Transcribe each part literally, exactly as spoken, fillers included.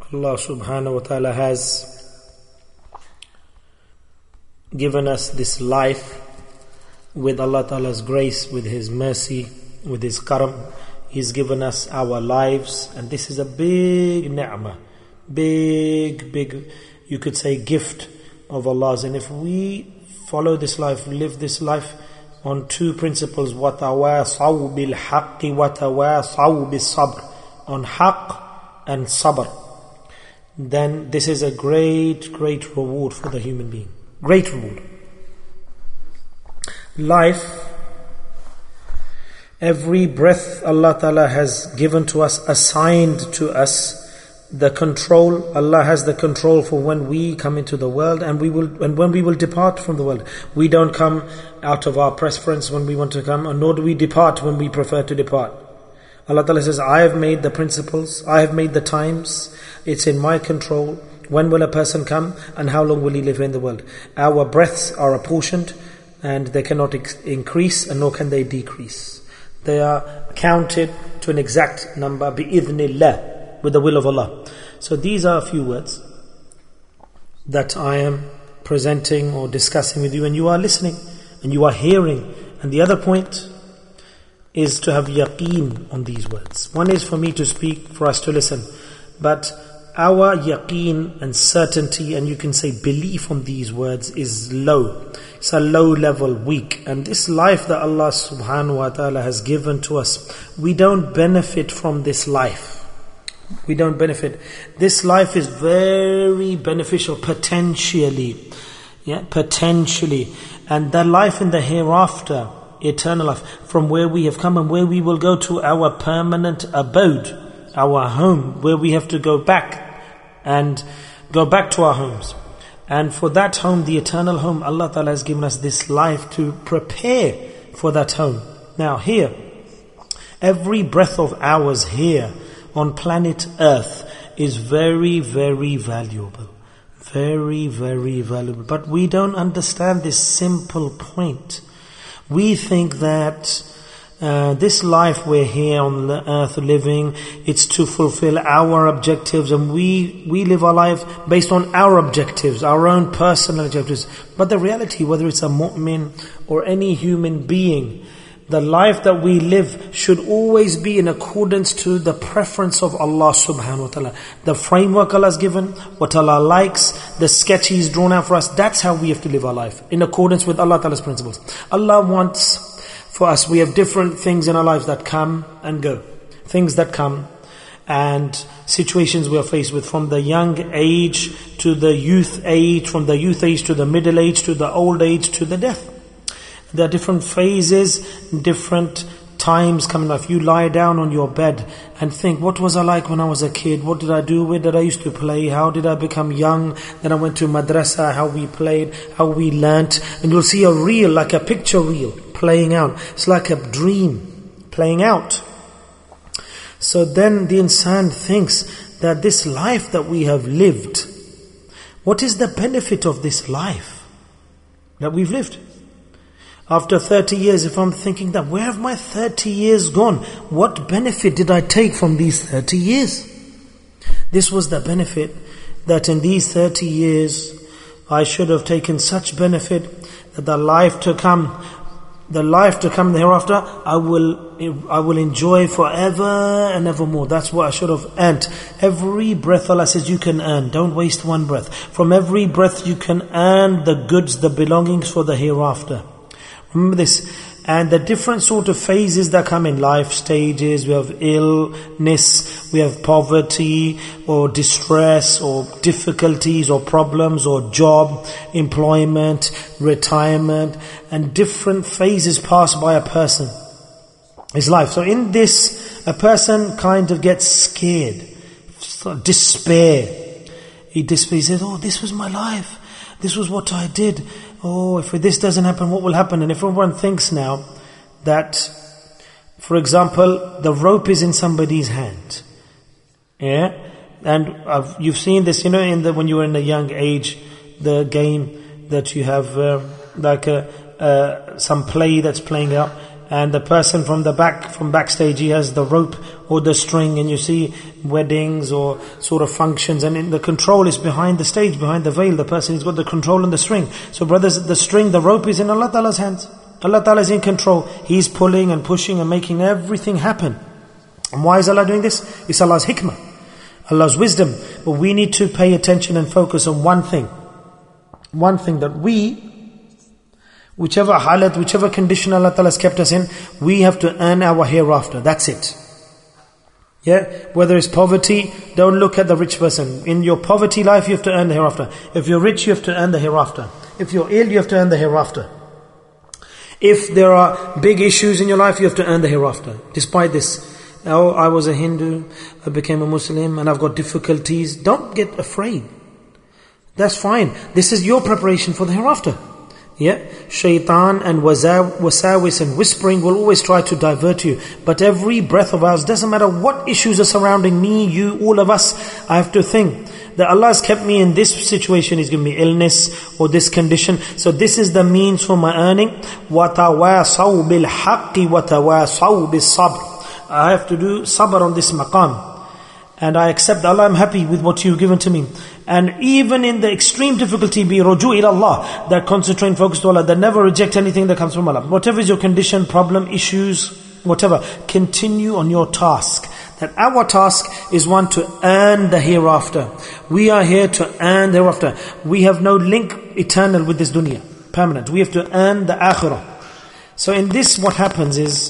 Allah subhanahu wa ta'ala has given us this life with Allah ta'ala's grace, with His mercy, with His karam. He's given us our lives, and this is a big ni'mah, big, big, you could say, gift of Allah's. And if we follow this life, live this life on two principles, وَتَوَاصَوْا بِالْحَقِّ وَتَوَاصَوْا بِالصَّبْرِ, on haqq and sabr, then this is a great, great reward for the human being. Great reward. Life, every breath Allah Ta'ala has given to us, assigned to us, the control, Allah has the control for when we come into the world and we will, and when we will depart from the world. We don't come out of our preference when we want to come, nor do we depart when we prefer to depart. Allah Ta'ala says, I have made the principles, I have made the times, it's in my control. When will a person come and how long will he live in the world? Our breaths are apportioned and they cannot ex- increase and nor can they decrease. They are counted to an exact number, bi'idhnillah, with the will of Allah. So these are a few words that I am presenting or discussing with you, and you are listening and you are hearing. And the other point is to have yaqeen on these words. One is for me to speak, for us to listen, but our yaqeen and certainty, and you can say belief on these words, is low. It's a low level, weak. And this life that Allah subhanahu wa ta'ala has given to us, we don't benefit from this life. We don't benefit. This life is very beneficial, potentially. Yeah, potentially. And the life in the hereafter, eternal life, from where we have come and where we will go to our permanent abode, our home, where we have to go back and go back to our homes. And for that home, the eternal home, Allah Ta'ala has given us this life to prepare for that home. Now here, every breath of ours here on planet Earth is very, very valuable. Very, very valuable. But we don't understand this simple point. We think that uh, this life we're here on the earth living, it's to fulfill our objectives, and we, we live our life based on our objectives, our own personal objectives. But the reality, whether it's a mu'min or any human being, the life that we live should always be in accordance to the preference of Allah subhanahu wa ta'ala. The framework Allah has given, what Allah likes, the sketch He's drawn out for us, that's how we have to live our life, in accordance with Allah Ta'ala's principles. Allah wants for us, we have different things in our lives that come and go. Things that come and situations we are faced with, from the young age to the youth age, from the youth age to the middle age, to the old age, to the death. There are different phases, different times coming up. You lie down on your bed and think, what was I like when I was a kid? What did I do? Where did I used to play? How did I become young? Then I went to madrasa, how we played, how we learnt. And you'll see a reel, like a picture reel, playing out. It's like a dream playing out. So then the insan thinks that this life that we have lived, what is the benefit of this life that we've lived? After thirty years, if I'm thinking that, where have my thirty years gone? What benefit did I take from these thirty years? This was the benefit, that in these thirty years, I should have taken such benefit that the life to come, the life to come thereafter, I will, I will enjoy forever and evermore. That's what I should have earned. Every breath, Allah says, you can earn. Don't waste one breath. From every breath, you can earn the goods, the belongings for the hereafter. Remember this. And the different sort of phases that come in life stages, we have illness, we have poverty or distress or difficulties or problems or job, employment, retirement, and different phases pass by a person, his life. So in this, a person kind of gets scared, despair. He despair, he says, oh, this was my life. This was what I did. Oh, if this doesn't happen, what will happen? And if everyone thinks now that, for example, the rope is in somebody's hand, yeah, and uh, you've seen this, you know, in the when you were in a young age, the game that you have, uh, like a, uh, some play that's playing out, and the person from the back, from backstage, he has the rope or the string, and you see weddings or sort of functions, and in the control is behind the stage, behind the veil. The person has got the control on the string. So brothers, the string, the rope is in Allah Ta'ala's hands. Allah Ta'ala is in control. He's pulling and pushing and making everything happen. And why is Allah doing this? It's Allah's hikmah, Allah's wisdom. But we need to pay attention and focus on one thing. One thing, that we, whichever halat, whichever condition Allah Ta'ala has kept us in, we have to earn our hereafter. That's it. Yeah, whether it's poverty, don't look at the rich person. In your poverty life, you have to earn the hereafter. If you're rich, you have to earn the hereafter. If you're ill, you have to earn the hereafter. If there are big issues in your life, you have to earn the hereafter. Despite this, oh, I was a Hindu, I became a Muslim, and I've got difficulties. Don't get afraid. That's fine. This is your preparation for the hereafter. Yeah, shaitan and wasawis and whispering will always try to divert you. But every breath of ours, doesn't matter what issues are surrounding me, you, all of us, I have to think that Allah has kept me in this situation. He's given me illness or this condition. So this is the means for my earning. وَتَوَاصَوْا بِالْحَقِّ وَتَوَاصَوْا بِالصَّبْرِ. I have to do sabr on this maqam. And I accept, Allah, I'm happy with what you've given to me. And even in the extreme difficulty, be ruju ila Allah, that concentrate and focus to Allah, that never reject anything that comes from Allah. Whatever is your condition, problem, issues, whatever, continue on your task. That our task is one to earn the hereafter. We are here to earn the hereafter. We have no link eternal with this dunya, permanent. We have to earn the akhirah. So in this, what happens is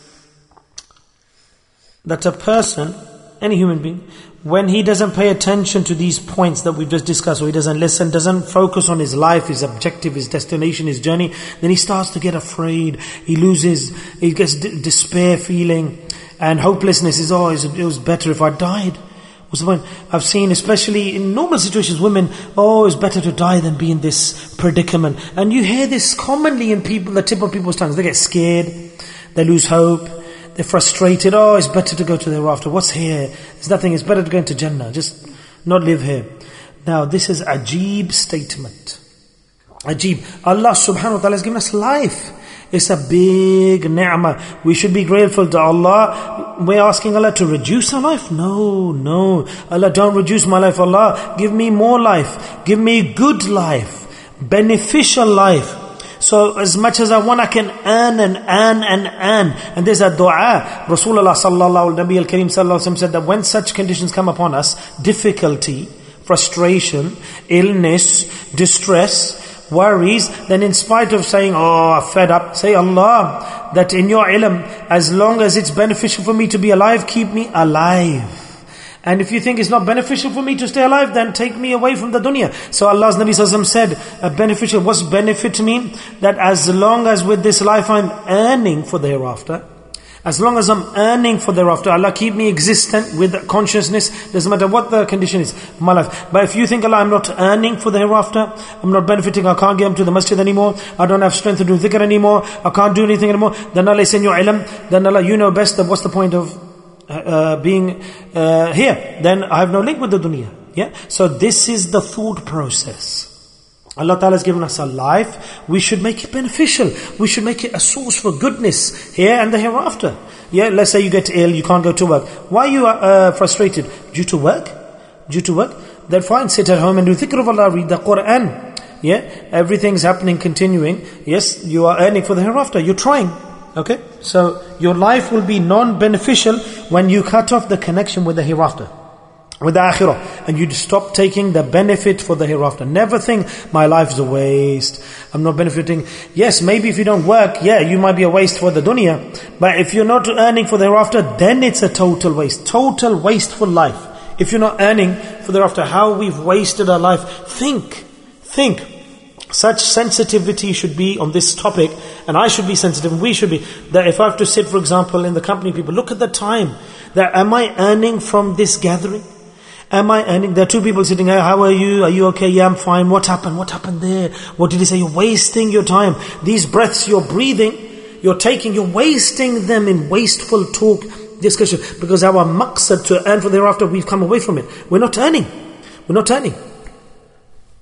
that a person, any human being, when he doesn't pay attention to these points that we've just discussed, or he doesn't listen, doesn't focus on his life, his objective, his destination, his journey, then he starts to get afraid. He loses, he gets d- despair feeling, and hopelessness is, oh, it was better if I died. What's the point? I've seen, especially in normal situations, women, oh, it's better to die than be in this predicament. And you hear this commonly in people, the tip of people's tongues. They get scared, they lose hope, they're frustrated. Oh, it's better to go to the hereafter. What's here? There's nothing. It's better to go into Jannah. Just not live here. Now, this is Ajib statement. Ajib. Allah subhanahu wa ta'ala has given us life. It's a big ni'mah. We should be grateful to Allah. We're asking Allah to reduce our life? No, no. Allah, don't reduce my life. Allah, give me more life. Give me good life. Beneficial life. So as much as I want, I can earn and earn and earn. And there's a dua. Rasulullah sallallahu alaihi wasallam sallallahu alaihi wasallam said that when such conditions come upon us, difficulty, frustration, illness, distress, worries, then in spite of saying, oh, I'm fed up, say, Allah, that in your ilm, as long as it's beneficial for me to be alive, keep me alive. And if you think it's not beneficial for me to stay alive, then take me away from the dunya. So Allah's Nabi Sallallahu Alaihi Wasallam said, a beneficial, what's benefit to me? That as long as with this life I'm earning for the hereafter, as long as I'm earning for the hereafter, Allah keep me existent with consciousness, doesn't matter what the condition is of my life. But if you think, Allah, I'm not earning for the hereafter, I'm not benefiting, I can't get to the masjid anymore, I don't have strength to do dhikr anymore, I can't do anything anymore, then Allah is in your ilm, then Allah, you know best that what's the point of Uh, being uh, here, then I have no link with the dunya. Yeah. So this is the thought process. Allah Ta'ala has given us a life. We should make it beneficial. We should make it a source for goodness here and the hereafter. Yeah. Let's say you get ill, you can't go to work. Why are you uh, frustrated? Due to work? Due to work? Then fine, sit at home and do dhikr of Allah, read the Quran. Yeah. Everything's happening, continuing. Yes, you are earning for the hereafter. You're trying. Okay, so your life will be non-beneficial when you cut off the connection with the hereafter, with the akhirah, and you stop taking the benefit for the hereafter. Never think, my life is a waste, I'm not benefiting. Yes, maybe if you don't work, yeah, you might be a waste for the dunya, but if you're not earning for the hereafter, then it's a total waste, total wasteful life. If you're not earning for the hereafter, how we've wasted our life. Think, think. Such sensitivity should be on this topic, and I should be sensitive, and we should be, that if I have to sit, for example, in the company of people, look at the time, that am I earning from this gathering? Am I earning? There are two people sitting here, how are you? Are you okay? Yeah, I'm fine. What happened? What happened there? What did he say? You're wasting your time. These breaths you're breathing, you're taking, you're wasting them in wasteful talk, discussion, because our maqsad to earn for thereafter, we've come away from it. We're not earning. We're not earning.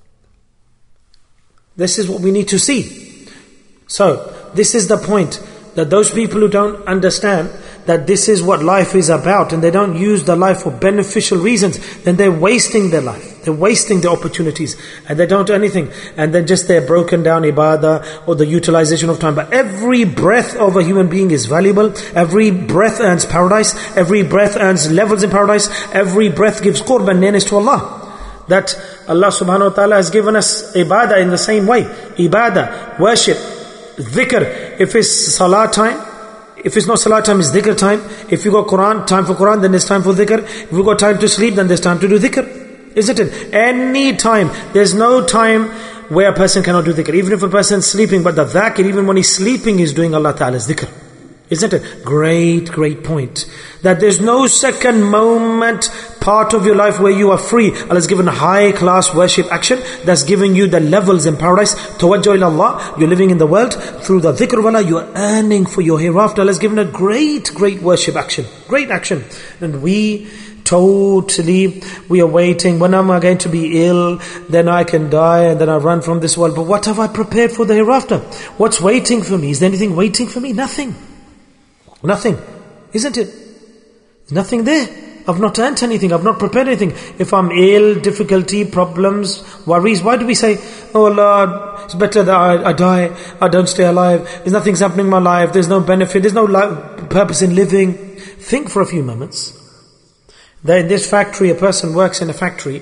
This is what we need to see. So, this is the point. that those people who don't understand that this is what life is about, and they don't use the life for beneficial reasons, then they're wasting their life. They're wasting the opportunities, and they don't do anything. And then just their broken down ibadah or the utilization of time. But every breath of a human being is valuable. Every breath earns paradise. Every breath earns levels in paradise. Every breath gives qurb and nearness to Allah. That Allah subhanahu wa ta'ala has given us ibadah in the same way. Ibadah, worship, dhikr. If it's salah time, if it's not salah time, it's dhikr time. If you got Quran, time for Quran, then there's time for dhikr. If you got time to sleep, then there's time to do dhikr. Isn't it? Any time. There's no time where a person cannot do dhikr. Even if a person is sleeping, but the dhakir, even when he's sleeping, he's doing Allah Ta'ala's dhikr. Isn't it? Great, great point. That there's no second moment, part of your life where you are free. Allah has given a high class worship action that's giving you the levels in paradise. Tawajjuh ila Allah. You're living in the world through the dhikr of Allah. You're earning for your hereafter. Allah has given a great, great worship action. Great action. And we totally, we are waiting. When am I going to be ill? Then I can die and then I run from this world. But what have I prepared for the hereafter? What's waiting for me? Is there anything waiting for me? Nothing. Nothing. Isn't it? Nothing there. I've not earned anything. I've not prepared anything. If I'm ill, difficulty, problems, worries, why do we say, oh Lord, it's better that I, I die, I don't stay alive, there's nothing's happening in my life, there's no benefit, there's no life, purpose in living. Think for a few moments. That in this factory, a person works in a factory,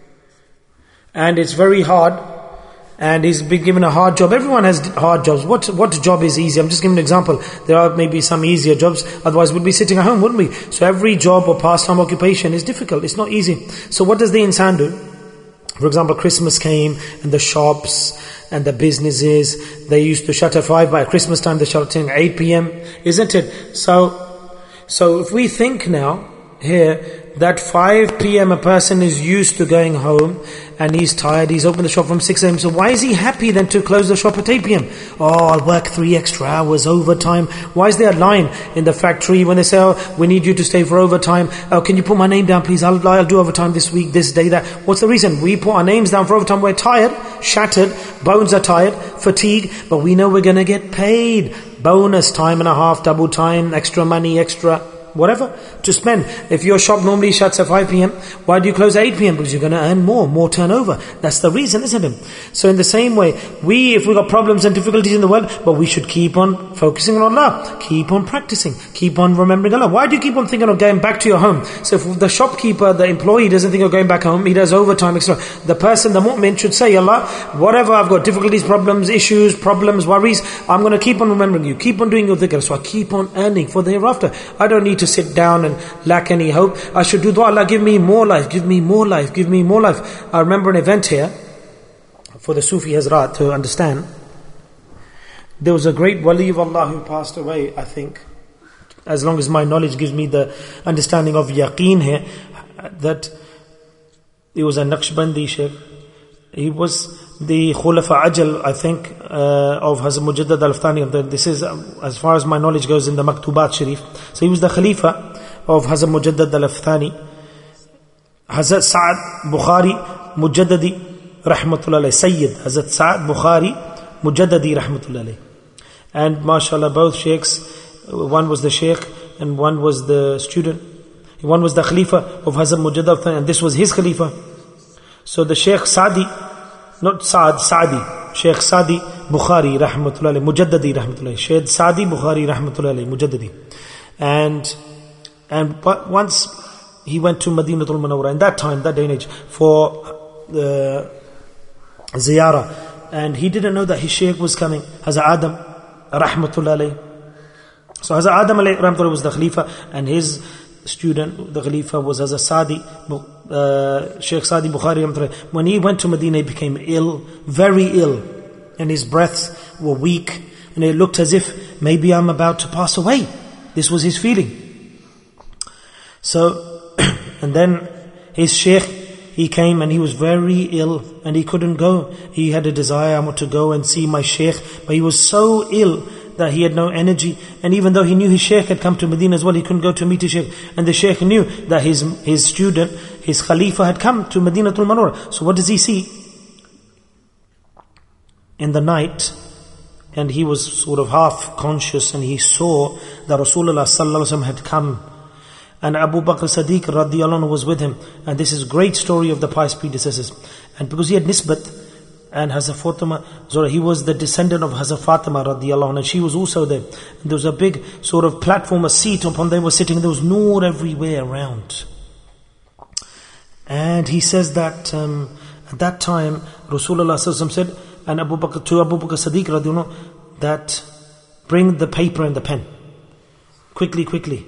and it's very hard, and he's been given a hard job. Everyone has hard jobs. What what job is easy? I'm just giving an example. There are maybe some easier jobs, otherwise we'd be sitting at home, wouldn't we? So every job or pastime occupation is difficult, it's not easy. So what does the insan do? For example, Christmas came, and the shops and the businesses, they used to shut at five, by Christmas time they're shutting at eight p.m, isn't it? So, so if we think now, here, that five p.m. a person is used to going home and he's tired, he's opened the shop from six a.m. So why is he happy then to close the shop at eight p.m? Oh, I'll work three extra hours overtime. Why is there a line in the factory when they say, oh, we need you to stay for overtime? Oh, can you put my name down please? I'll, I'll do overtime this week, this day, that. What's the reason? We put our names down for overtime. We're tired, shattered, bones are tired, fatigue, but we know we're going to get paid. Bonus, time and a half, double time, extra money, extra whatever to spend. If your shop normally shuts at five p.m, why do you close at eight p.m? Because you're going to earn more, more turnover. That's the reason, isn't it? So in the same way, we, if we've got problems and difficulties in the world, but we should keep on focusing on Allah, keep on practicing, keep on remembering Allah. Why do you keep on thinking of going back to your home? So if the shopkeeper, the employee doesn't think of going back home, he does overtime, extra. The person, the mu'min should say, Allah, whatever I've got, difficulties, problems, issues, problems, worries, I'm going to keep on remembering you, keep on doing your dhikr, so I keep on earning for the hereafter. I don't need to sit down and lack any hope. I should do dua, Allah, give me more life, give me more life, give me more life. I remember an event here, for the Sufi Hazrat to understand. There was a great wali of Allah who passed away, I think, as long as my knowledge gives me the understanding of yaqeen here, that he was a Naqshbandi Shaykh. He was the Khulafa Ajal, I think, uh, of Hazrat Mujaddad al-Afthani. This is, uh, as far as my knowledge goes, in the Maktubat Sharif. So he was the Khalifa of Hazrat Mujaddad al-Afthani. Hazrat Sa'ad Bukhari Mujaddadi Rahmatullah alayhi, Sayyid Hazrat Sa'ad Bukhari Mujaddadi Rahmatullah alayhi. And mashallah, both sheikhs, one was the sheikh and one was the student. One was the Khalifa of Hazrat Mujaddad al-Afthani, and this was his Khalifa. So the Sheikh Sadi, not Saad, Sadi, Sheikh Sadi Bukhari Rahmatullah alayhi, Mujaddadi Rahmatullah alayhi, Sheikh Sadi Bukhari Rahmatullah alayhi, Mujaddadi. And, and once he went to Madinatul Munawwara, in that time, that day and age, for the ziyarah, and he didn't know that his Sheikh was coming, Hazrat Adam Rahmatullah alayhi. So Hazrat Adam alayhi Rahmatullah was the Khalifa, and his student, the Khalifa, was Hazrat Sadi, uh, Sheikh Sadi Bukhari. When he went to Medina, he became ill, very ill, and his breaths were weak, and it looked as if maybe I'm about to pass away. This was his feeling. So, and then his Sheikh, he came and he was very ill, and he couldn't go. He had a desire, I want to go and see my Sheikh, but he was so ill that he had no energy. And even though he knew his Sheikh had come to Medina as well, he couldn't go to meet his Sheikh. And the Sheikh knew that his his student, his Khalifa, had come to Madinatul Munawwara. So what does he see? In the night, and he was sort of half conscious, and he saw that Rasulullah sallallahu alaihi wasallam had come, and Abu Bakr Siddiq radiyallahu anhu was with him. And this is a great story of the pious predecessors. And because he had nisbat, and Hazrat Fatima, he was the descendant of Hazrat Fatima radiyallahu anha, and she was also there. And there was a big sort of platform, a seat upon they were sitting, there was noor everywhere around. And he says that um, at that time Rasulullah sallallahu alaihi wasallam said, and Abu Bakr, to Abu Bakr Siddiq radiyallahu anhu, that bring the paper and the pen. Quickly, quickly.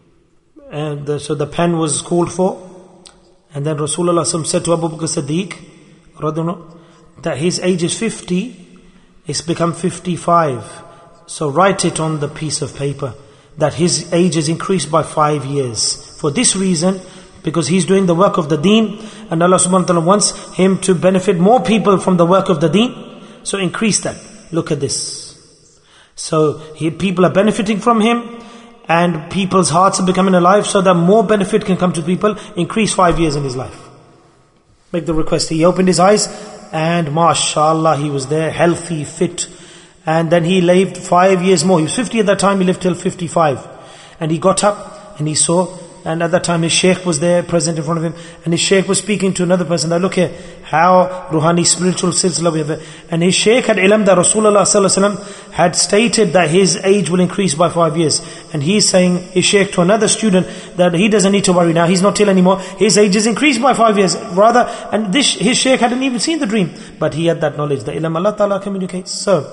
And the, so the pen was called for. And then Rasulullah sallallahu alaihi wasallam said to Abu Bakr Siddiq radiyallahu anhu, that his age is fifty, it's become fifty-five. So write it on the piece of paper, that his age is increased by five years. For this reason, because he's doing the work of the deen, and Allah subhanahu wa ta'ala wants him to benefit more people from the work of the deen. So increase that. Look at this. So he, people are benefiting from him, and people's hearts are becoming alive, so that more benefit can come to people. Increase five years in his life. Make the request. He opened his eyes, and mashallah, he was there, healthy, fit. And then he lived five years more. He was fifty at that time, he lived till fifty-five. And he got up and he saw, and at that time his sheikh was there, present in front of him. And his sheikh was speaking to another person. Now look here, how Ruhani spiritual silsila we have. And his sheikh had ilm that Rasulullah sallallahu alaihi wasallam had stated that his age will increase by five years. And he's saying, his sheikh to another student, that he doesn't need to worry now, he's not ill anymore, his age is increased by five years. Rather, and this, his sheikh hadn't even seen the dream, but he had that knowledge. The ilm Allah Ta'ala communicates. So,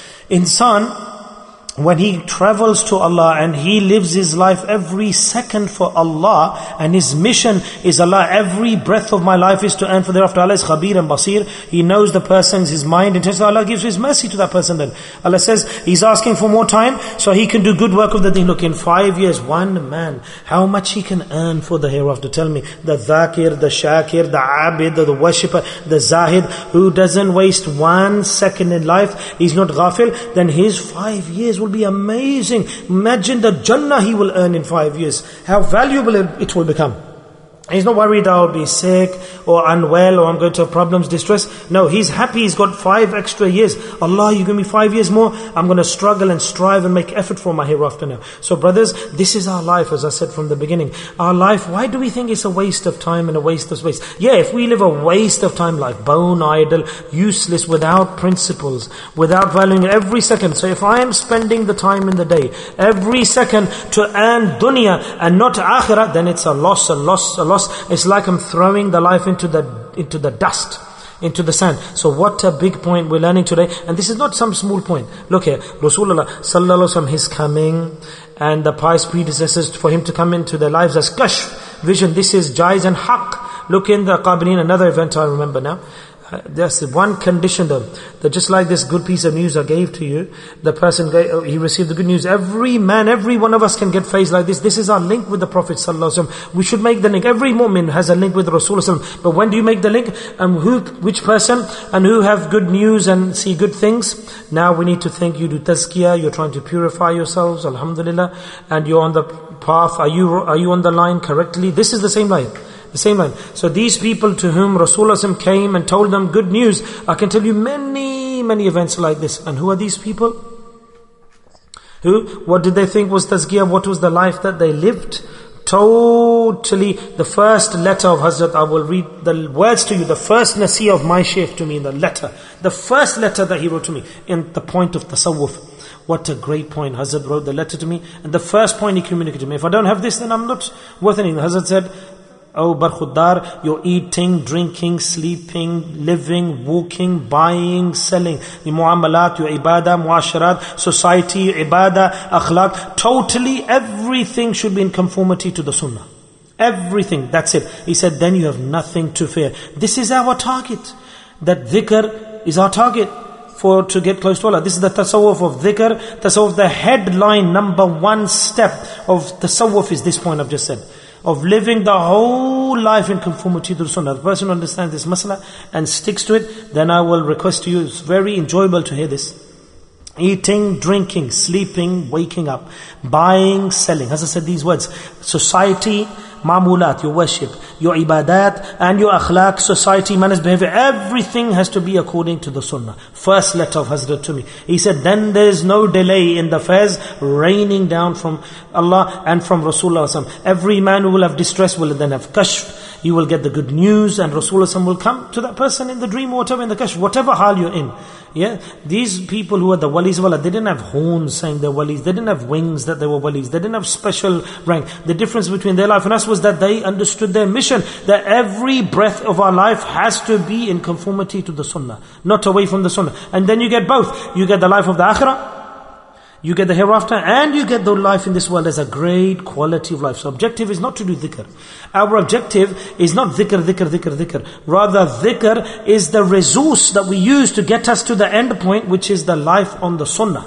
insan, when he travels to Allah and he lives his life every second for Allah, and his mission is Allah, every breath of my life is to earn for thereafter. Allah is Khabir and Basir. He knows the person's, his mind, and Allah gives his mercy to that person then. Allah says he's asking for more time so he can do good work of the deen. Look, in five years, one man, how much he can earn for the hereafter. Tell me, the dhakir, the shakir, the abid, the, the worshipper, the zahid, who doesn't waste one second in life, he's not ghafil, then his five years will be amazing. Imagine the Jannah he will earn in five years. How valuable it will become. He's not worried I'll be sick or unwell or I'm going to have problems, distress. No, he's happy he's got five extra years. Allah, you give me five years more, I'm going to struggle and strive and make effort for my hereafter now. So brothers, this is our life, as I said from the beginning. Our life, why do we think it's a waste of time and a waste of space? Yeah, if we live a waste of time life, bone idle, useless, without principles, without valuing every second. So if I am spending the time in the day, every second to earn dunya and not akhirah, then it's a loss, a loss, a loss. It's like I'm throwing the life into the into the dust, into the sand. So what a big point we're learning today. And this is not some small point. Look here, Rasulullah sallallahu alaihi wasallam, his coming, and the pious predecessors, for him to come into their lives as kashf, vision. This is jaiz and haqq. Look in the Qabirin, another event I remember now. Uh, there's one condition though, that just like this good piece of news I gave to you, the person gave, uh, he received the good news. Every man, every one of us can get phase like this. This is our link with the Prophet sallallahu alaihi wasallam. We should make the link. Every mu'min has a link with Rasulullah sallallahu alaihi wasallam. But when do you make the link? And who, which person, and who have good news and see good things? Now we need to think. You do tazkiyah, you're trying to purify yourselves, alhamdulillah, and you're on the path. Are you are you on the line correctly? This is the same line. The same line. So these people to whom Rasulullah came and told them good news, I can tell you many, many events like this. And who are these people? Who? What did they think was tazkiyah? What was the life that they lived? Totally. The first letter of Hazrat, I will read the words to you. The first nasiyah of my shaykh to me in the letter. The first letter that he wrote to me in the point of tasawwuf. What a great point. Hazrat wrote the letter to me. And the first point he communicated to me. If I don't have this, then I'm not worth anything. Hazrat said, Oh Barkhuddar, you're eating, drinking, sleeping, living, walking, buying, selling. Your muamalat, your ibadah, muasharat, society, ibadah, akhlaq. Totally everything should be in conformity to the sunnah. Everything, that's it. He said, then you have nothing to fear. This is our target. That dhikr is our target for to get close to Allah. This is the tasawwuf of dhikr. Tasawwuf, the headline, number one step of tasawwuf is this point I've just said. Of living the whole life in conformity to the sunnah. The person who understands this masala and sticks to it, then I will request to you, it's very enjoyable to hear this. Eating, drinking, sleeping, waking up, buying, selling. As I said these words, society, Mamulat, your worship, your ibadat, and your akhlaq, society, manners, behavior, everything has to be according to the sunnah. First letter of Hazrat Tumi. He said, then there is no delay in the fairs raining down from Allah and from Rasulullah. Every man who will have distress will then have kashf. You will get the good news, and Rasulullah will come to that person in the dream or whatever, in the kashf, whatever hal you're in. Yeah, these people who are the walis of Allah, they didn't have horns saying they're walis, they didn't have wings that they were walis, they didn't have special rank. The difference between their life and us was that they understood their mission, that every breath of our life has to be in conformity to the sunnah, not away from the sunnah. And then you get both. You get the life of the akhirah, you get the hereafter, and you get the life in this world as a great quality of life. So objective is not to do dhikr. Our objective is not dhikr, dhikr, dhikr, dhikr. Rather, dhikr is the resource that we use to get us to the end point, which is the life on the sunnah.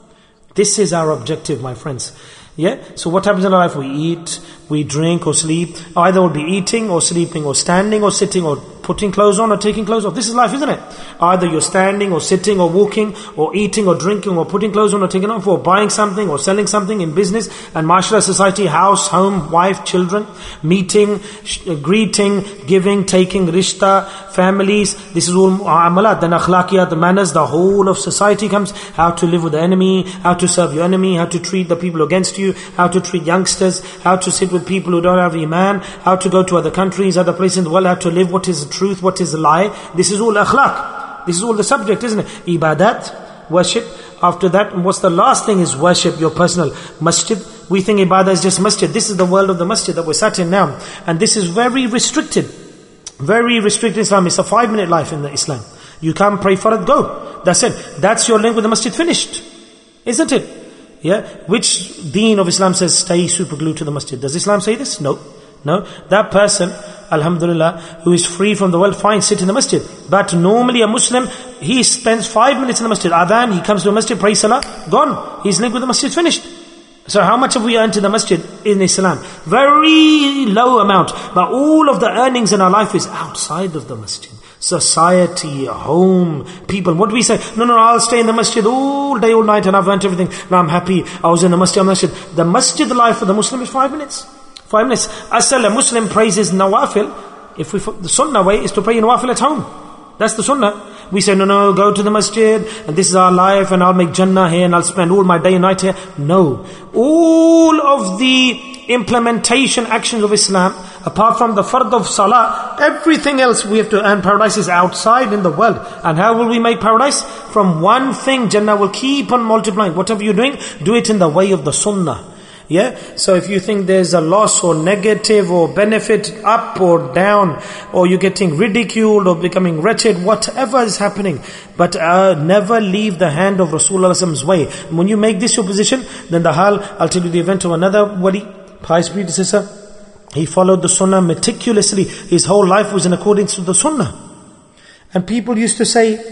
This is our objective, my friends. Yeah? So what happens in our life? We eat, we drink or sleep. Either we'll be eating or sleeping or standing or sitting or putting clothes on or taking clothes off. This is life, isn't it? Either you're standing or sitting or walking or eating or drinking or putting clothes on or taking off or buying something or selling something in business and mashallah, society, house, home, wife, children, meeting, sh- greeting, giving, taking, rishta, families. This is all amalat, then akhlaqiyat, the manners, the whole of society comes. How to live with the enemy, how to serve your enemy, how to treat the people against you, how to treat youngsters, how to sit with people who don't have iman, how to go to other countries, other places in the world, how to live, what is truth, what is a lie. This is all akhlaq. This is all the subject, isn't it? Ibadat, worship. After that, what's the last thing is worship, your personal masjid. We think ibadah is just masjid. This is the world of the masjid that we're sat in now. And this is very restricted. Very restricted Islam. It's a five minute life in the Islam. You come, pray for it, go. That's it. That's your link with the masjid, finished. Isn't it? Yeah. Which deen of Islam says stay super glued to the masjid? Does Islam say this? No. No. That person, alhamdulillah, who is free from the world, fine, sit in the masjid. But normally a Muslim, he spends five minutes in the masjid. Adhan, he comes to the masjid, prays salah, gone. He's linked with the masjid, finished. So how much have we earned in the masjid in Islam? Very low amount. But all of the earnings in our life is outside of the masjid. Society, home, people. What do we say? No, no, I'll stay in the masjid all day, all night, and I've earned everything. Now I'm happy. I was in the masjid, masjid. The masjid life for the Muslim is five minutes. Five minutes. Asal, a Muslim prays his nawafil. If we, the sunnah way is to pray in nawafil at home. That's the sunnah. We say, no, no, go to the masjid, and this is our life, and I'll make Jannah here, and I'll spend all my day and night here. No. All of the implementation actions of Islam, apart from the fard of salah, everything else we have to earn paradise is outside in the world. And how will we make paradise? From one thing, Jannah will keep on multiplying. Whatever you're doing, do it in the way of the sunnah. Yeah, so if you think there's a loss or negative or benefit up or down, or you're getting ridiculed or becoming wretched, whatever is happening, but uh, never leave the hand of Rasulullah's way. When you make this your position, then the hal, I'll tell you the event of another wali, pious predecessor. He followed the sunnah meticulously. His whole life was in accordance to the sunnah. And people used to say,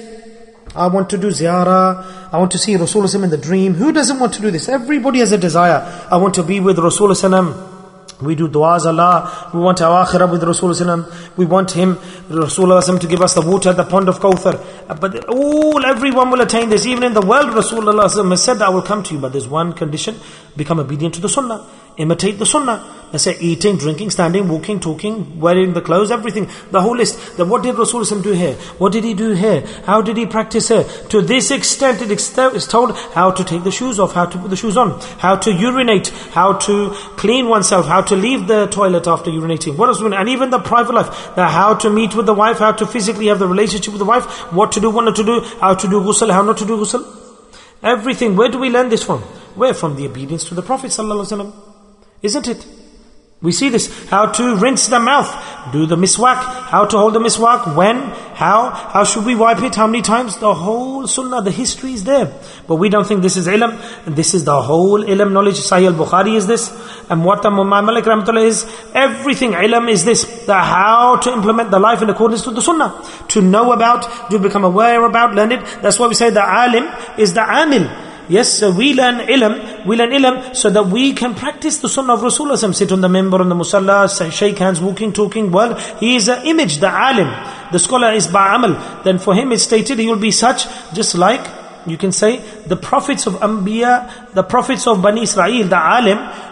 I want to do ziyarah, I want to see Rasulullah in the dream. Who doesn't want to do this? Everybody has a desire. I want to be with Rasulullah. We do du'as Allah. We want our akhirah with Rasulullah. We want him, Rasulullah, to give us the water at the pond of Kawthar. But all, everyone will attain this. Even in the world, Rasulullah has said, I will come to you. But there's one condition: become obedient to the sunnah. Imitate the sunnah. They say eating, drinking, standing, walking, talking, wearing the clothes, everything. The whole list. Then what did Rasulullah do here? What did he do here? How did he practice here? To this extent, it is told how to take the shoes off, how to put the shoes on, how to urinate, how to clean oneself, how to leave the toilet after urinating. What else? And even the private life. The how to meet with the wife, how to physically have the relationship with the wife, what to do, what not to do, how to do ghusl, how not to do ghusl. Everything. Where do we learn this from? Where? From the obedience to the Prophet sallallahu alaihi wasallam. Isn't it? We see this. How to rinse the mouth. Do the miswak. How to hold the miswak. When. How. How should we wipe it. How many times. The whole sunnah, the history is there. But we don't think this is ilm. This is the whole ilm knowledge. Sahih al-Bukhari is this. And what the Imam Malik rahmatullah is. Everything ilm is this. The how to implement the life in accordance to the sunnah. To know about. To become aware about. Learn it. That's why we say the alim is the amil. Yes, so we learn ilm, we learn ilm so that we can practice the sunnah of Rasulullah. Sit on the member, on the musalla, shake hands, walking, talking. Well, he is an image, the alim. The scholar is ba'amal. Then for him it's stated he will be such, just like, you can say, the prophets of Anbiya, the prophets of Bani Israel, the alim,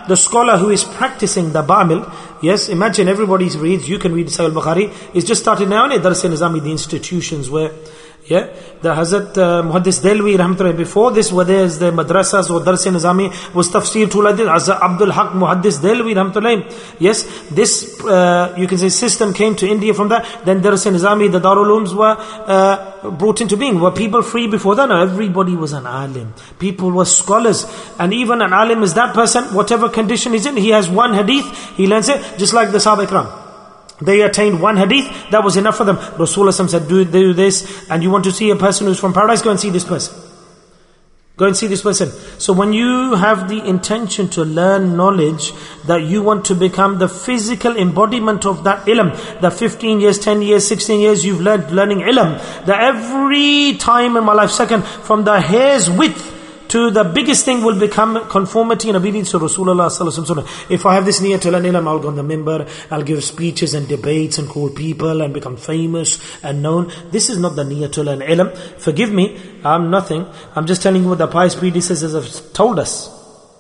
the scholar who is practicing the Ba'amil, yes, imagine everybody reads, you can read Sahih al-Bukhari, it's just started now in Dars Nizami, the institutions where, yeah, the Hazrat uh, Muhaddis Delwi rahmatullah, before this were there's the madrasas or Dars Nizami was tafsir tuladin, Hazrat Abdul Haq Muhaddis Delwi rahmatullah. Yes, this uh, you can say system came to India from that. Then Dars Nizami, the Darul Ulooms were uh, brought into being. Were people free before that? No, everybody was an alim. People were scholars, and even an alim is that person, whatever condition he's in, he has one hadith, he learns it, just like the Sahaba Ikram. They attained one hadith, that was enough for them. Rasulullah said, do, do this, and you want to see a person who's from paradise, go and see this person. Go and see this person. So when you have the intention to learn knowledge, that you want to become the physical embodiment of that ilm, that fifteen years, ten years, sixteen years you've learned learning ilm, that every time in my life, second, from the hair's width to the biggest thing will become conformity and obedience to Rasulullah sallallahu alaihi wasallam. If I have this niyat to learn ilm, I'll go on the minbar, I'll give speeches and debates and call people and become famous and known. This is not the niyat to learn ilm. Forgive me, I'm nothing. I'm just telling you what the pious predecessors have told us.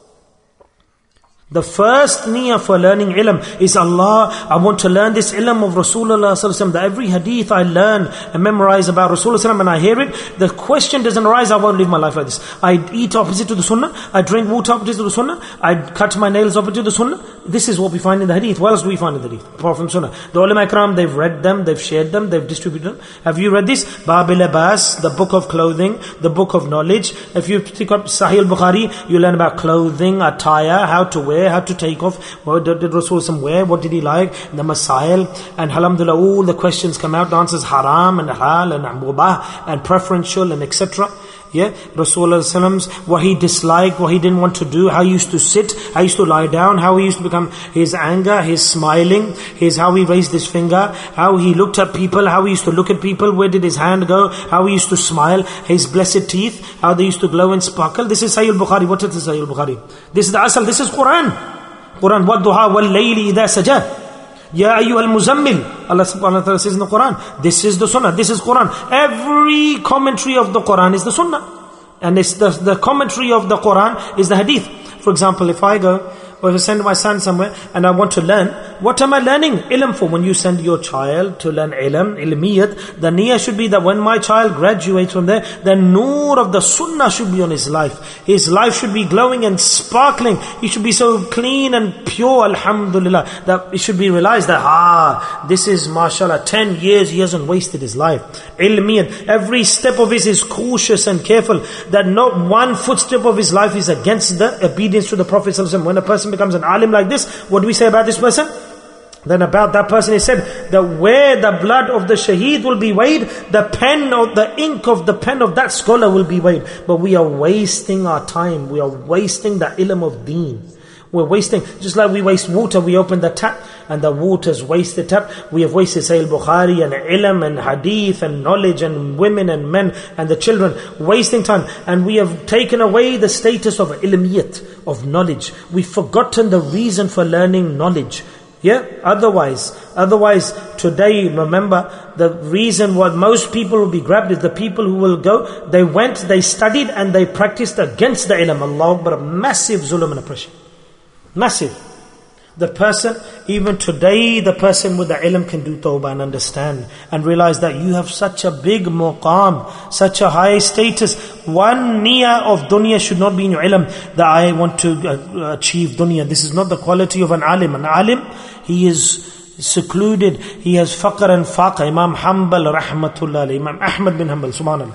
The first niyyah for learning ilm is, Allah, I want to learn this ilm of Rasulullah sallallahu alaihi wasallam. That every hadith I learn and memorize about Rasulullah sallallahu alaihi wasallam, and I hear it, the question doesn't arise, I won't live my life like this. I eat opposite to the sunnah, I drink water opposite to the sunnah, I cut my nails opposite to the sunnah. This is what we find in the hadith. What else do we find in the hadith? Apart from sunnah. The ulama ikram, they've read them, they've shared them, they've distributed them. Have you read this? Bab al-Labas, the book of clothing, the book of knowledge. If you pick up Sahih al-Bukhari, you learn about clothing, attire, how to wear, how to take off, what did Rasulullah wear, what did he like, the masail, and alhamdulillah, all the questions come out, the answers haram and halal and mubah and preferential and et cetera. Yeah, Rasulullah's what he disliked, what he didn't want to do, how he used to sit, how he used to lie down, how he used to become his anger, his smiling, his how he raised his finger, how he looked at people, how he used to look at people, where did his hand go, how he used to smile, his blessed teeth, how they used to glow and sparkle. This is Sahih al-Bukhari. What is Sahih al-Bukhari? This is the asal, this is Quran. Quran, وَالضُّحَى وَاللَّيْلِ إِذَا سَجَى Ya ayyuhal muzammil. Allah subhanahu wa ta'ala says in the Quran, this is the sunnah, this is Quran. Every commentary of the Quran is the sunnah. And it's the, the commentary of the Quran is the hadith. For example, if I go, or if I send my son somewhere and I want to learn, what am I learning ilm for? When you send your child to learn ilm, ilmiyat, the niyyah should be that when my child graduates from there, the noor of the sunnah should be on his life. His life should be glowing and sparkling. He should be so clean and pure, alhamdulillah, that it should be realized that, ah, this is mashallah, ten years he hasn't wasted his life. Ilmiyat, every step of his is cautious and careful, that not one footstep of his life is against the obedience to the Prophet sallallahu alaihi wasallam. When a person becomes an alim like this, what do we say about this person? Then about that person is said that where the blood of the shaheed will be weighed, the pen or the ink of the pen of that scholar will be weighed. But we are wasting our time. We are wasting the ilm of deen. We're wasting, just like we waste water, we open the tap and the water's wasted tap. We have wasted Sahih Bukhari and ilm and hadith and knowledge and women and men and the children, wasting time. And we have taken away the status of ilmiyat, of knowledge. We've forgotten the reason for learning knowledge. Yeah, otherwise, otherwise today, remember, the reason why most people will be grabbed is the people who will go, they went, they studied and they practiced against the ilm. Allah Akbar, a massive zulm and oppression. Massive. The person, even today, the person with the ilm can do tawbah and understand and realize that you have such a big muqam, such a high status. One niyyah of dunya should not be in your ilm, that I want to uh, achieve dunya. This is not the quality of an alim. An alim, he is secluded, he has faqr and faqa. Imam Hanbal rahmatullah alayhi, Imam Ahmad bin Hanbal, subhanallah.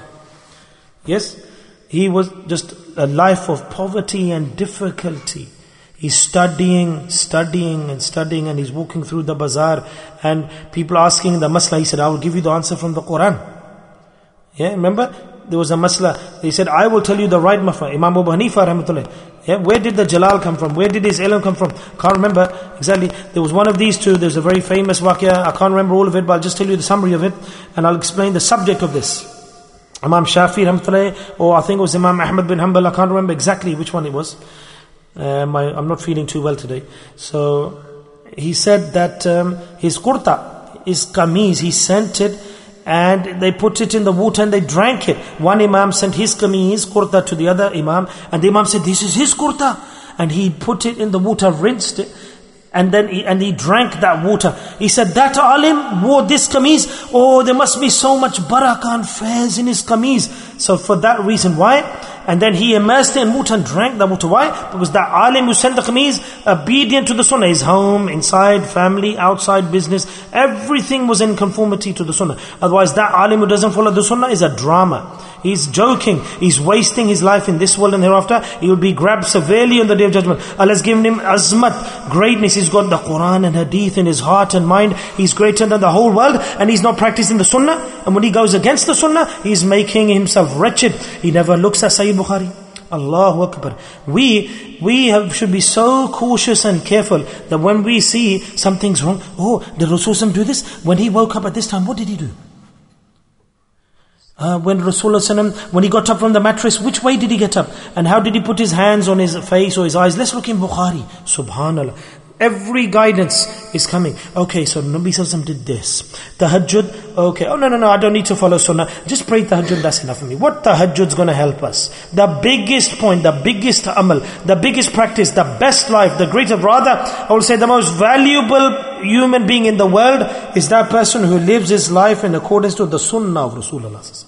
Yes, he was just a life of poverty and difficulty. He's studying, studying and studying, and he's walking through the bazaar and people asking the masla. He said, I will give you the answer from the Quran. Yeah, remember? There was a masla. He said, I will tell you the right mafra. Imam Abu Hanifa rahmatullah. Yeah, where did the Jalal come from? Where did his ilm come from? Can't remember exactly. There was one of these two. There's a very famous waqia. I can't remember all of it, but I'll just tell you the summary of it and I'll explain the subject of this. Imam Shafi rahmatullah, or I think it was Imam Ahmad bin Hanbal. I can't remember exactly which one it was. Uh, my, I'm not feeling too well today. So he said that um, his kurta, his kameez, he sent it and they put it in the water and they drank it. One imam sent his kameez, kurta to the other imam, and the imam said, this is his kurta. and he put it in the water, rinsed it, and then he, and he drank that water. He said, that alim wore this kameez. Oh, there must be so much barakah and fairs in his kameez. So for that reason, why? And then he immersed it in water and drank the water. Why? Because that alim who sent the kameez, obedient to the sunnah, his home, inside, family, outside, business, everything was in conformity to the sunnah. Otherwise, that alim who doesn't follow the sunnah is a drama. He's joking. He's wasting his life in this world and hereafter. He will be grabbed severely on the Day of Judgment. Allah's given him azmat, greatness. He's got the Quran and Hadith in his heart and mind. He's greater than the whole world, and he's not practicing the sunnah. And when he goes against the sunnah, he's making himself wretched. He never looks at Sayyid Bukhari. Allahu Akbar. We, we have, should be so cautious and careful that when we see something's wrong, oh, did Rasulullah do this? When he woke up at this time, what did he do? Uh, when Rasulullah, when he got up from the mattress, which way did he get up? And how did he put his hands on his face or his eyes? Let's look in Bukhari. Subhanallah. Every guidance is coming. Okay, so Nabi Sallallahu Alaihi Wasallam did this. Tahajjud, okay. Oh no, no, no, I don't need to follow sunnah. Just pray tahajjud, that's enough for me. What tahajjud is going to help us? The biggest point, the biggest amal, the biggest practice, the best life, the greatest, rather, I will say the most valuable human being in the world is that person who lives his life in accordance to the sunnah of Rasulullah.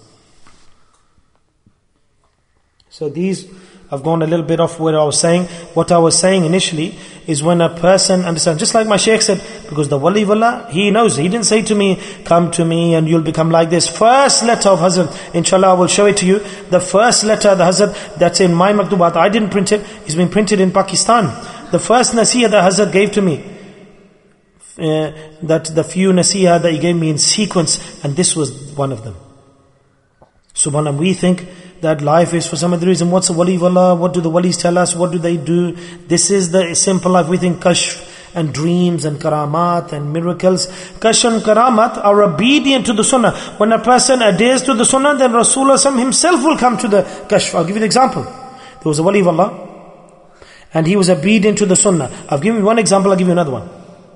So these, I've gone a little bit off where I was saying. What I was saying initially is when a person understands, just like my Shaykh said, because the wali of Allah, he knows. He didn't say to me, come to me and you'll become like this. First letter of Hazrat, inshallah I will show it to you. The first letter of the Hazrat that's in my maktubat, I didn't print it. It's been printed in Pakistan. The first nasihah that Hazrat gave to me, uh, that the few nasihah that he gave me in sequence, and this was one of them. Subhanallah, we think that life is for some other reason. What's a wali of Allah? What do the walis tell us? What do they do? This is the simple life. We think kashf and dreams and karamat and miracles. Kashf and karamat are obedient to the sunnah. When a person adheres to the sunnah, then Rasulullah himself will come to the kashf. I'll give you an example. There was a wali of Allah, and he was obedient to the sunnah. I've given you one example, I'll give you another one.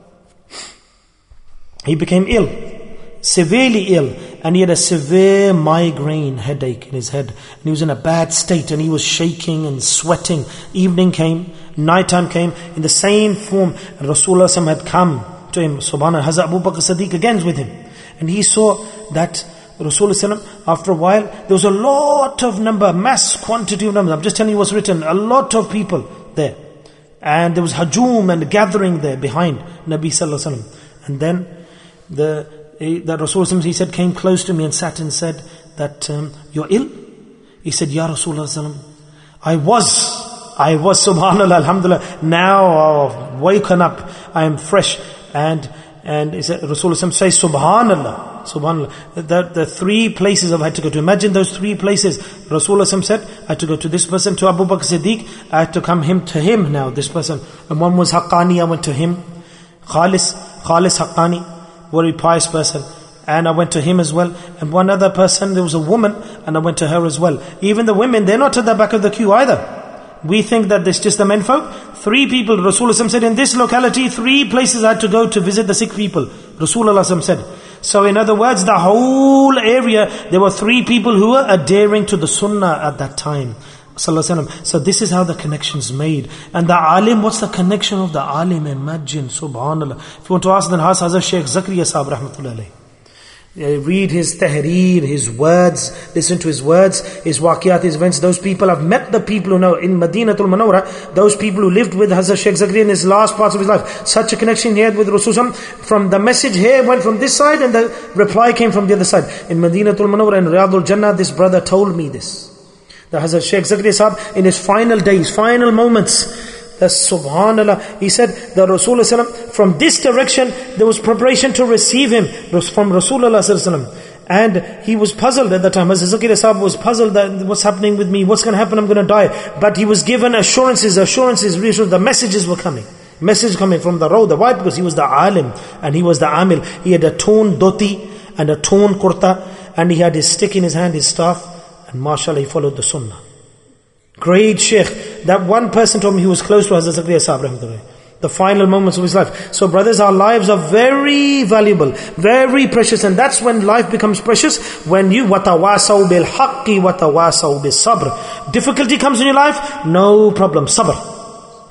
He became ill, severely ill, and he had a severe migraine headache in his head, and he was in a bad state, and he was shaking and sweating. Evening came, nighttime came, in the same form, and Rasulullah had come to him. Subhanallah, Hazrat Abu Bakr Siddiq again was with him, and he saw that Rasulullah, after a while, there was a lot of number, mass quantity of numbers. I'm just telling you what's written, a lot of people there, and there was hajum and gathering there behind Nabi Sallallahu Alaihi Wasallam. And then the that Rasulullah, he said, came close to me and sat and said that, um, you're ill? He said, Ya Rasulullah, I was, I was, subhanallah, alhamdulillah, now I've woken up, I am fresh. And, and he said, Rasulullah say, subhanallah, subhanallah. The, the three places I've had to go to. Imagine those three places. Rasulullah said, I had to go to this person, to Abu Bakr Siddiq, I had to come him to him now, this person. And one was Haqqani, I went to him. Khalis, Khalis Haqqani, very pious person, and I went to him as well. And one other person, there was a woman, and I went to her as well. Even the women, they're not at the back of the queue either. We think that it's just the men folk. Three people, Rasulullah said, in this locality, three places I had to go to visit the sick people. Rasulullah said. So in other words, the whole area, there were three people who were adhering to the sunnah at that time. So this is how the connection's made. And the alim, what's the connection of the alim? Imagine, subhanallah. If you want to ask, then ask Hazrat Shaykh Zakaria Sahib rahmatullahi alayhi. Read his tahreer, his words, listen to his words, his waqiyat, his events. Those people, I've met the people who know in Madinatul Munawwara, those people who lived with Hazrat Shaykh Zakaria in his last parts of his life. Such a connection he had with Rasulullah. From the message here went from this side and the reply came from the other side. In Madinatul Munawwara, in Riyadul Jannah, this brother told me this. The Hazrat Shaykh Zakaria Sahib, in his final days, final moments, that subhanallah, he said that Rasulullah, from this direction, there was preparation to receive him from Rasulullah. And he was puzzled at the time. Hazrat Zakaria Sahib was puzzled that what's happening with me, what's going to happen, I'm going to die. But he was given assurances, assurances, reassurances, the messages were coming. Message coming from the road. Why? Because he was the alim and he was the amil. He had a torn dhoti and a torn kurta, and he had his stick in his hand, his staff. And mashallah, he followed the sunnah. Great Shaykh. That one person told me he was close to Hazrat Zakaria Sahib, the final moments of his life. So brothers, our lives are very valuable, very precious. And that's when life becomes precious. When you, وَتَوَاسَوْا بِالْحَقِّ وَتَوَاسَوْا بِالصَّبْرِ. Difficulty comes in your life, no problem, sabr.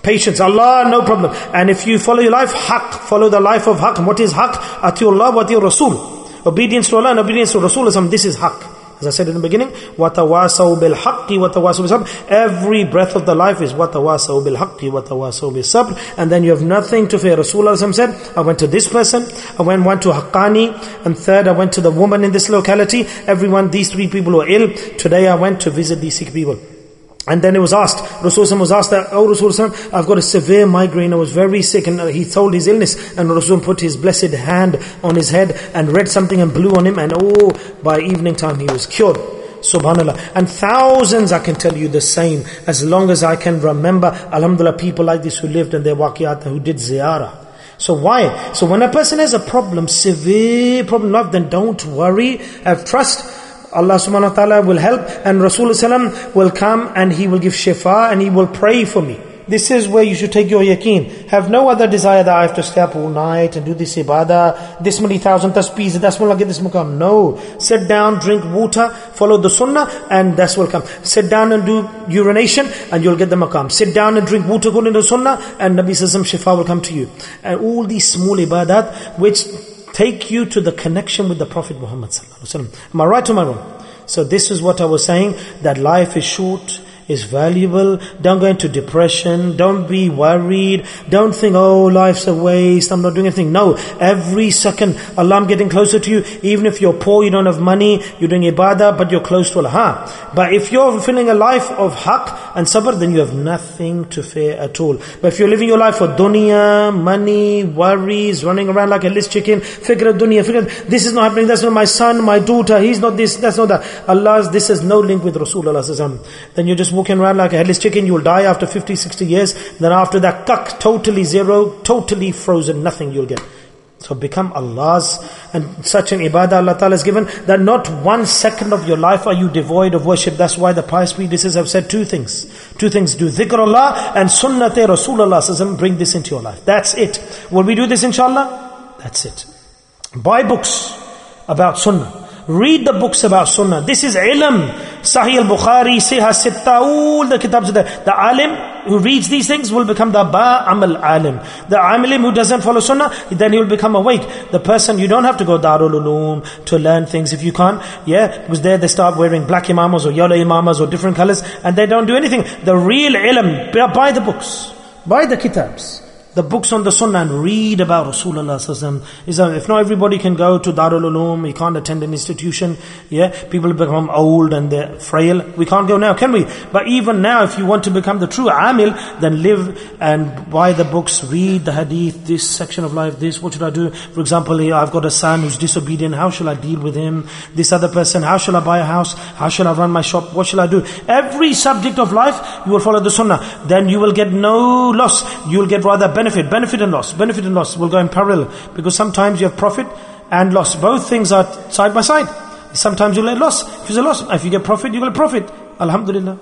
Patience, Allah, no problem. And if you follow your life, haqq, follow the life of haqq. And what is haqq? Atiullah wa atiur Rasul. Obedience to Allah and obedience to Rasul. This is haqq. As I said in the beginning, وَتَوَاسَوْا بِالْحَقِّ وَتَوَاسَوْا بِالصَّبْرِ. Every breath of the life is وَتَوَاسَوْا بِالْحَقِّ وَتَوَاسَوْا بِالصَّبْرِ. And then you have nothing to fear. Rasulullah said, I went to this person, I went one to Haqqani, and third I went to the woman in this locality. Everyone, these three people were ill. Today I went to visit these sick people. And then it was asked, Rasulullah was asked that, oh Rasulullah, I've got a severe migraine, I was very sick, and he told his illness, and Rasulullah put his blessed hand on his head and read something and blew on him, and oh, by evening time he was cured. Subhanallah. And thousands, I can tell you the same, as long as I can remember, alhamdulillah, people like this who lived in their waqiyat, who did ziyarah. So why? So when a person has a problem, severe problem, love, then don't worry, have trust. Allah subhanahu wa ta'ala will help, and Rasulullah will come and he will give shifa and he will pray for me. This is where you should take your yaqeen. Have no other desire that I have to stay up all night and do this ibadah, this many thousand tasbeehs, that's when I'll get this maqam. No. Sit down, drink water, follow the sunnah, and that's will come. Sit down and do urination and you'll get the maqam. Sit down and drink water according to the sunnah, and Nabi sallallahu alaihi wasallam shifa will come to you. And all these small ibadat which take you to the connection with the Prophet Muhammad sallallahu alaihi wasallam. Am I right or am I wrong? So this is what I was saying, that life is short, is valuable. Don't go into depression. Don't be worried. Don't think, oh, life's a waste, I'm not doing anything. No, every second, Allah, I'm getting closer to you. Even if you're poor, you don't have money, you're doing ibadah, but you're close to Allah. But if you're feeling a life of haqq and sabr, then you have nothing to fear at all. But if you're living your life for dunya, money, worries, running around like a list chicken, figure dunya, figure, this is not happening, that's not my son, my daughter, he's not this, that's not that. Allah's, this has no link with Rasulullah. Then you just walking around like a headless chicken, you will die after fifty, sixty years. Then after that, kak, totally zero, totally frozen, nothing you'll get. So become Allah's, and such an ibadah Allah Ta'ala has given, that not one second of your life are you devoid of worship. That's why the pious predecessors have said two things. Two things, do dhikr Allah and sunnat Rasulullah, bring this into your life. That's it. Will we do this inshallah? That's it. Buy books about sunnah. Read the books about sunnah. This is ilm. Sahih al-Bukhari, Sihah Sitta, all the kitabs there. The alim who reads these things will become the ba'am al-alim. The alim who doesn't follow sunnah, then he will become awake. The person, you don't have to go Darul Uloom to learn things if you can't. Yeah, because there they start wearing black imamas or yellow imamas or different colors, and they don't do anything. The real ilm, buy the books. Buy the kitabs. The books on the sunnah, and read about Rasulullah sallallahu alaihi wasallam. If not everybody can go to Darul Uloom, you can't attend an institution. Yeah, people become old and they're frail. We can't go now, can we? But even now, if you want to become the true amil, then live and buy the books, read the hadith, this section of life, this, what should I do? For example, I've got a son who's disobedient, how shall I deal with him? This other person, how shall I buy a house? How shall I run my shop? What shall I do? Every subject of life, you will follow the sunnah. Then you will get no loss. You will get rather benefit, benefit and loss. Benefit and loss will go in parallel, because sometimes you have profit and loss. Both things are side by side. Sometimes you'll get loss. If it's a loss, if you get profit, you will get profit. Alhamdulillah.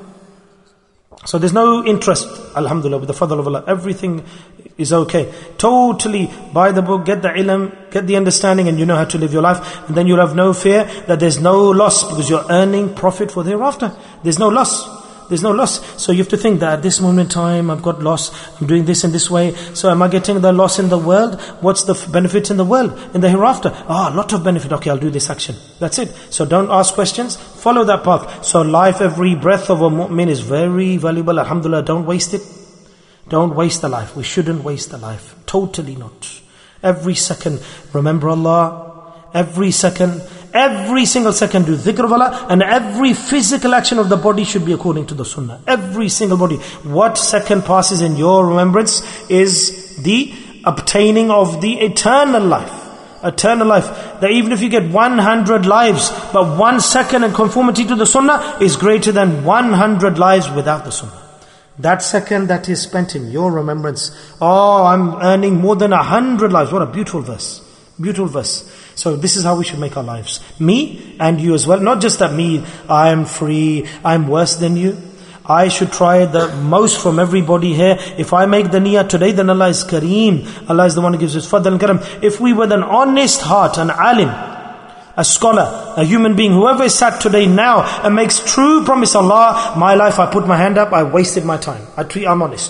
So there's no interest, alhamdulillah, with the fadl of Allah. Everything is okay. Totally buy the book, get the ilm, get the understanding, and you know how to live your life. And then you'll have no fear that there's no loss, because you're earning profit for thereafter. There's no loss. There's no loss. So you have to think that at this moment in time, I've got loss, I'm doing this in this way. So am I getting the loss in the world? What's the benefit in the world? In the hereafter? Ah, a lot of benefit. Okay, I'll do this action. That's it. So don't ask questions. Follow that path. So life, every breath of a mu'min is very valuable. Alhamdulillah, don't waste it. Don't waste the life. We shouldn't waste the life. Totally not. Every second, remember Allah. Every second, every single second do dhikr of Allah, and every physical action of the body should be according to the sunnah. Every single body. What second passes in your remembrance is the obtaining of the eternal life. Eternal life. That even if you get one hundred lives, but one second in conformity to the sunnah is greater than one hundred lives without the sunnah. That second that is spent in your remembrance. Oh, I'm earning more than a hundred lives. What a beautiful verse. Beautiful verse. So this is how we should make our lives. Me and you as well. Not just that me, I am free, I am worse than you. I should try the most from everybody here. If I make the niyyah today, then Allah is Kareem. Allah is the one who gives us fadl and karam. If we with an honest heart, an alim, a scholar, a human being, whoever is sat today now and makes true promise, Allah, my life, I put my hand up, I wasted my time. I treat, I'm honest, Allah.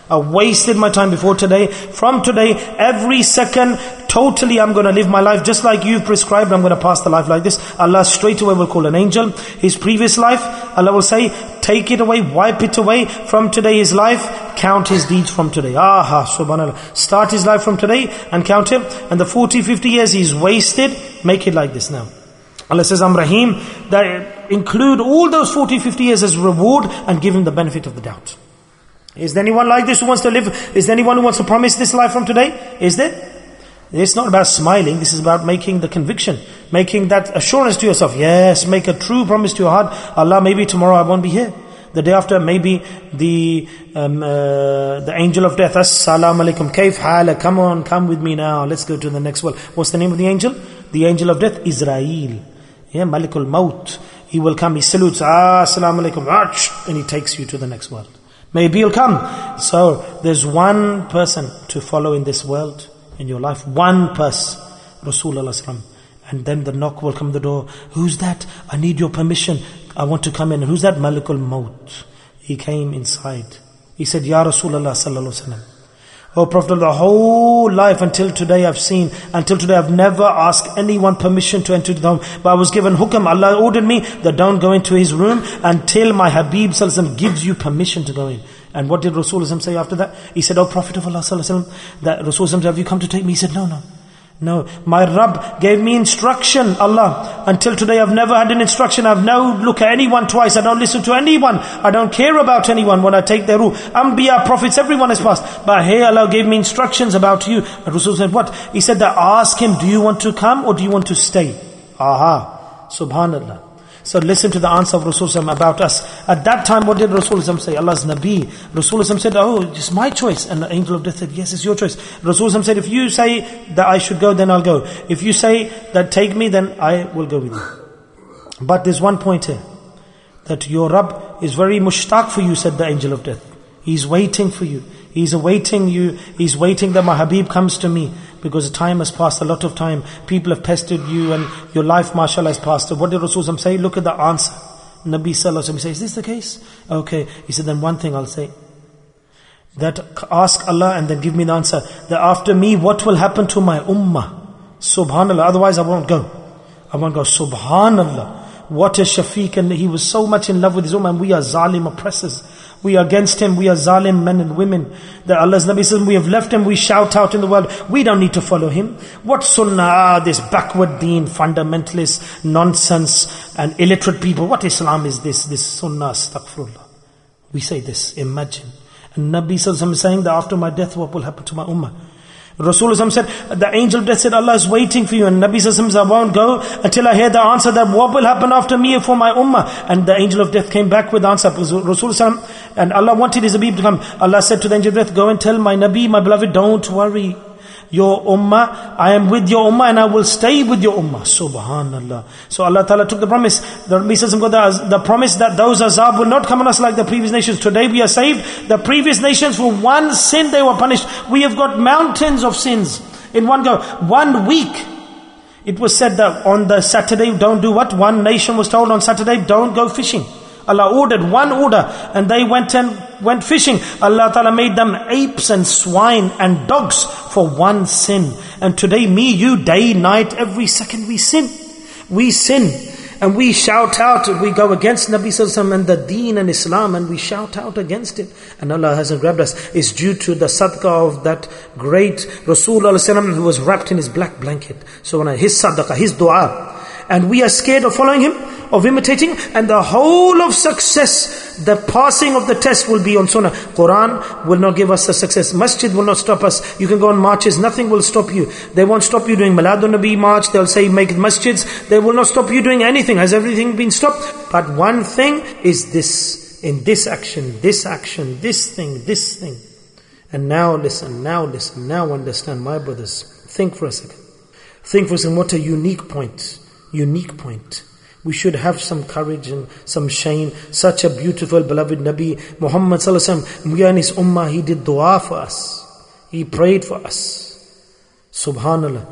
I wasted my time before today. From today, every second, totally I'm going to live my life just like you've prescribed. I'm going to pass the life like this. Allah straight away will call an angel. His previous life, Allah will say, take it away, wipe it away. From today his life, count his deeds from today. Aha, subhanallah. Start his life from today and count him. And the forty, fifty years he's wasted, make it like this now. Allah says, I'm Rahim, that include all those forty, fifty years as reward and give him the benefit of the doubt. Is there anyone like this who wants to live? Is there anyone who wants to promise this life from today? Is there? It's not about smiling. This is about making the conviction, making that assurance to yourself. Yes, make a true promise to your heart. Allah, maybe tomorrow I won't be here. The day after, maybe the um, uh, the angel of death. Assalamu alaikum. Kaif hala? Come on, come with me now. Let's go to the next world. What's the name of the angel? The angel of death, Israel. Yeah, Malikul Maut. He will come. He salutes. Ah, assalamu alaikum. And he takes you to the next world. Maybe he'll come. So there's one person to follow in this world, in your life. One person. Rasulullah. And then the knock will come at the door. Who's that? I need your permission. I want to come in. And who's that? Malikul Maut. He came inside. He said, Ya Rasulullah sallallahu alaihi wasallam. Oh Prophet, the whole life until today I've seen, until today I've never asked anyone permission to enter the home. But I was given hukam, Allah ordered me that don't go into his room until my Habib sallallahu alaihi wasallam gives you permission to go in. And what did Rasulullah say after that? He said, oh Prophet of Allah sallallahu alaihi wasallam, that Rasulullah, have you come to take me? He said, no, no. No, my Rabb gave me instruction, Allah. Until today I've never had an instruction. I've no look at anyone twice. I don't listen to anyone. I don't care about anyone when I take their ruh. Anbiya, prophets, everyone has passed. But here Allah gave me instructions about you. And Rasul said, what? He said that ask him, do you want to come or do you want to stay? Aha, subhanallah. So listen to the answer of Rasulullah about us. At that time, what did Rasulullah say? Allah's Nabi. Rasulullah said, oh, it's my choice. And the angel of death said, yes, it's your choice. Rasulullah said, if you say that I should go, then I'll go. If you say that take me, then I will go with you. But there's one point here. That your Rabb is very mushtaq for you, said the angel of death. He's waiting for you. He's awaiting you. He's waiting that my Habib comes to me. Because time has passed, a lot of time. People have pestered you and your life, mashallah, has passed. So what did Rasulullah say? Look at the answer. Nabi sallallahu alaihi wasallam says, is this the case? Okay. He said, then one thing I'll say. That ask Allah and then give me the answer. That after me, what will happen to my ummah? Subhanallah. Otherwise I won't go. I won't go. Subhanallah. What a Shafiq, and he was so much in love with his ummah, and we are zalim oppressors. We are against him, we are zalim men and women. That Allah's Nabi says, we have left him, we shout out in the world, we don't need to follow him. What sunnah, ah, this backward deen, fundamentalist, nonsense, and illiterate people. What Islam is this? This sunnah, astaghfirullah. We say this, imagine. And Nabi is saying that after my death, what will happen to my ummah? Rasulullah said, the angel of death said, Allah is waiting for you. And Nabi says, I won't go until I hear the answer that what will happen after me for my ummah. And the angel of death came back with the answer. Rasulullah and Allah wanted his Habib to come. Allah said to the angel of death, go and tell my Nabi, my beloved, don't worry. Your ummah, I am with your ummah and I will stay with your ummah. Subhanallah. So Allah Ta'ala took the promise. The Nabi says, the, the promise that those azab will not come on us like the previous nations. Today we are saved. The previous nations, for one sin they were punished. We have got mountains of sins in one go. One week. It was said that on the Saturday, don't do what? One nation was told on Saturday, don't go fishing. Allah ordered one order and they went and went fishing. Allah Ta'ala made them apes and swine and dogs for one sin. And today me, you, day, night, every second we sin. We sin. And we shout out, we go against Nabi Sallallahu Alaihi Wasallam and the deen and Islam, and we shout out against it. And Allah hasn't grabbed us. It's due to the sadaqah of that great Rasulullah who was wrapped in his black blanket. So when I, his sadaqah, his dua. And we are scared of following him, of imitating, and the whole of success, the passing of the test will be on sunnah. Quran will not give us the success. Masjid will not stop us. You can go on marches, nothing will stop you. They won't stop you doing Miladun Nabi march. They'll say make masjids. They will not stop you doing anything. Has everything been stopped? But one thing is this, in this action, this action, this thing, this thing. And now listen, now listen, now understand, my brothers. Think for a second. Think for a second, what a unique point. Unique point. We should have some courage and some shame. Such a beautiful, beloved Nabi Muhammad Sallallahu Alaihi Wasallam. We are in his ummah. He did dua for us. He prayed for us. Subhanallah.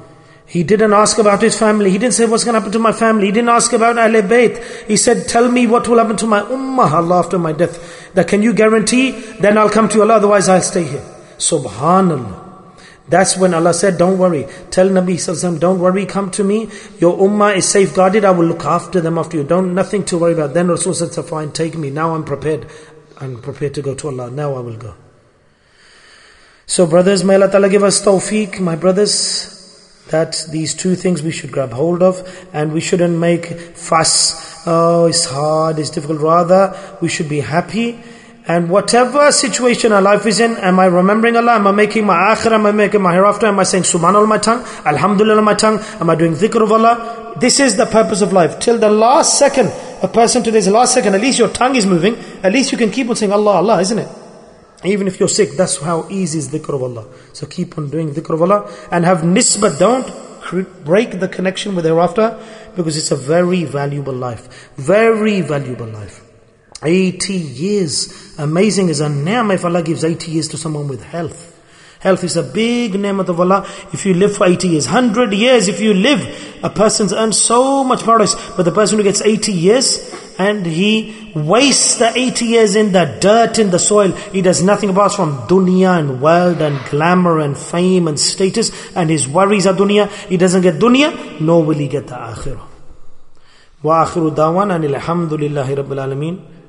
He didn't ask about his family. He didn't say what's going to happen to my family. He didn't ask about Ahl Bayt. He said, tell me what will happen to my ummah, Allah, after my death. That can you guarantee? Then I'll come to you, Allah, otherwise I'll stay here. Subhanallah. That's when Allah said, don't worry. Tell Nabi Sallallahu Alaihi Wasallam, don't worry, come to me. Your ummah is safeguarded. I will look after them after you. Don't, nothing to worry about. Then Rasul said, fine, take me. Now I'm prepared. I'm prepared to go to Allah. Now I will go. So brothers, may Allah Ta'ala give us tawfiq, my brothers, that these two things we should grab hold of, and we shouldn't make fuss. Oh, it's hard, it's difficult. Rather, we should be happy. And whatever situation our life is in, am I remembering Allah? Am I making my akhirah? Am I making my hereafter? Am I saying subhanallah on my tongue? Alhamdulillah on my tongue? Am I doing dhikr of Allah? This is the purpose of life. Till the last second, a person today's last second, at least your tongue is moving. At least you can keep on saying Allah, Allah, isn't it? Even if you're sick, that's how easy is dhikr of Allah. So keep on doing dhikr of Allah and have nisbat. Don't break the connection with hereafter, because it's a very valuable life. Very valuable life. eighty years. Amazing is a ni'mah if Allah gives eighty years to someone with health. Health is a big ni'mat of Allah. If you live for eighty years, one hundred years if you live, a person's earned so much paradise. But the person who gets eighty years and he wastes the eighty years in the dirt, in the soil, he does nothing apart from dunya and wealth and glamour and fame and status, and his worries are dunya. He doesn't get dunya, nor will he get the akhirah. Wa akhiru dawan anil hamdulillahi rabbil alameen.